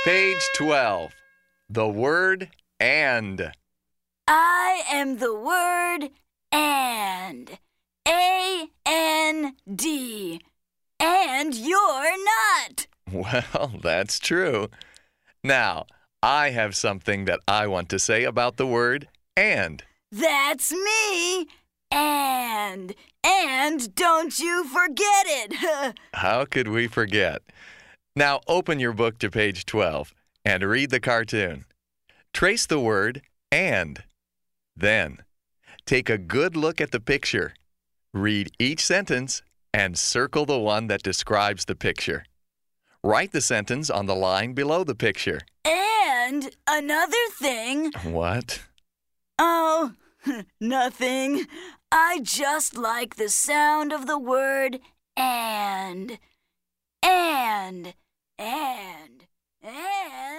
Page 12. The word and. I am the word and. A-N-D. And you're not. Well, that's true. Now, I have something that I want to say about the word and. That's me. And don't you forget it. How could we forget? Now, open your book to page 12 and read the cartoon. Trace the word and. Then, take a good look at the picture. Read each sentence and circle the one that describes the picture. Write the sentence on the line below the picture. And another thing. What? Oh, nothing. I just like the sound of the word and.